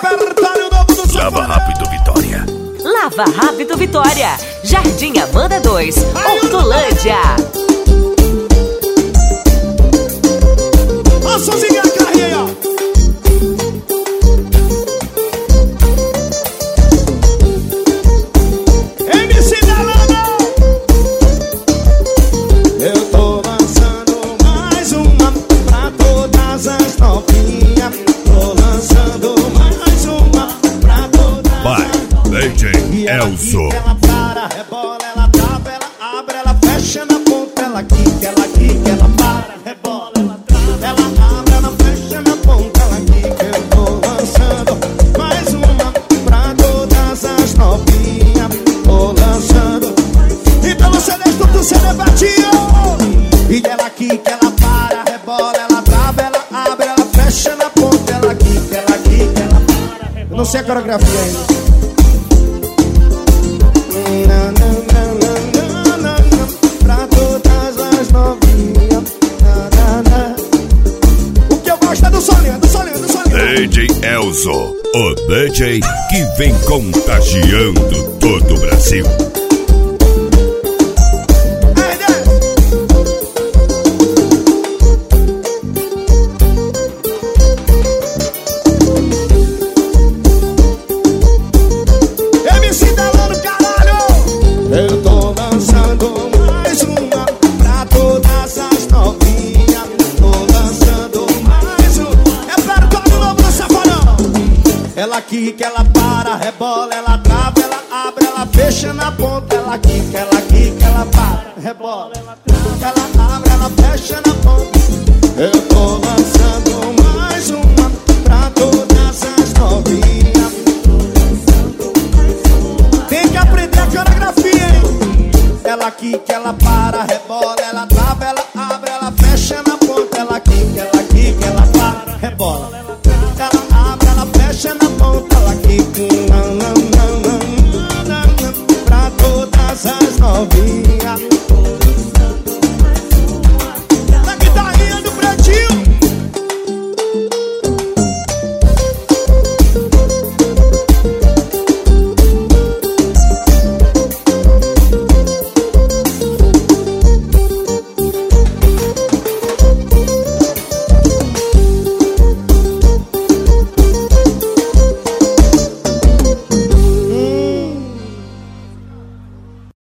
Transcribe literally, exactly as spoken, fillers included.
Repertório novo do Lava Rápido Vitória. Lava Rápido Vitória. Jardim Amanda dois, Hortolândia. Ó, sozinha a carrinha aí, ó. M C Delano. Eu tô lançando mais uma pra todas as novinhas. Tô lançando mais uma pra todas as Vai, D J Elzo. Ela para, rebola, ela trava, ela abre, ela fecha na ponta. Ela quica, ela quica, ela para, rebola, ela trava, ela abre, ela fecha na ponta. Ela quica, eu tô lançando mais uma pra todas as novinhas. Tô lançando. Então você deixa tudo ser debatido. E ela quica, ela para, rebola, ela trava, ela abre, ela fecha na ponta. Ela quica, ela quica, ela para, rebola. Eu não sei a coreografia ainda. Pra todas as novinhas. O que eu gosto é do solinho, do solinho, do solinho. D J Elzo, o D J que vem contagiando todo o Brasil. M C Delano, caralho! Eu tô lançando mais uma pra todas as novinhas. Tô lançando mais um. É Repertório novo do Safadão. Ela quica, ela para, rebola, ela trava, ela abre, ela fecha na ponta. Ela quica, ela quica, ela para, rebola, ela trava, ela abre, ela fecha na ponta. Eu tô lançando mais uma pra todas as novinhas. Tem que aprender a coreografia, hein? Ela quica, ela para, rebola, ela trava, ela abre, ela fecha na ponta. Ela quica, ela quica, ela para, rebola, ela abre, ela fecha na ponta. Ela quica, não, não, não, não, não, não, pra todas as novinhas.